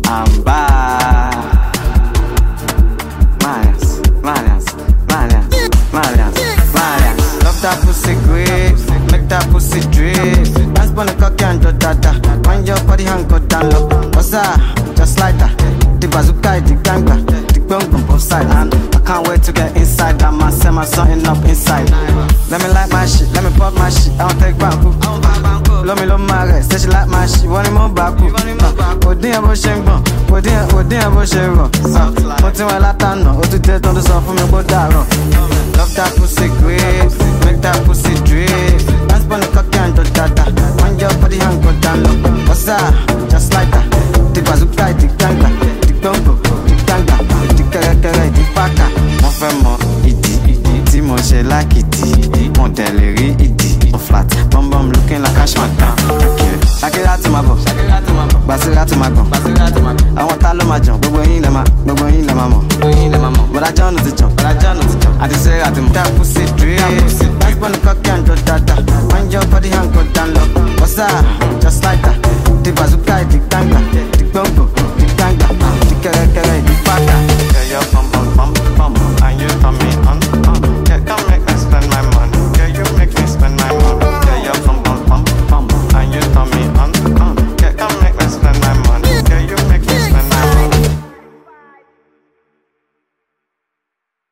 I'm back. Malians. Love that pussy grip, make that pussy drip. Dance on the cocky and do dada. Mind your body and go down low. What's that? Just like that. The bazooka, the ganga, the gun both side. And I can't wait to get inside. That man send my something up inside. Let me like my shit, let me pop my shit. I don't take banku. Love me, love my rest. Say she like my shit, want him on baku. Odin abo shengbon, odin abo shengbon. Motin we latano, o tu te ton de so fun mi ko daro. Love that pussy grip, make that pussy drip. Dance on the cocky and do dada. Mind your body and go down low. What's that? Just like that. The bazooka, the ganga, the gongo, the ganga, the kere, the paka. Mon fait mon idi, ti mon she like idi. Mon delivery idi, on flat. Bum looking like a shmata. Shake it out to my bo, bass it out to my gun. I want all of my jump, but when you let my mo. But I don't know the jump, I just say I do that pussy drip. Dance on the cocky and do dada. Mind your body and go down low. What's that?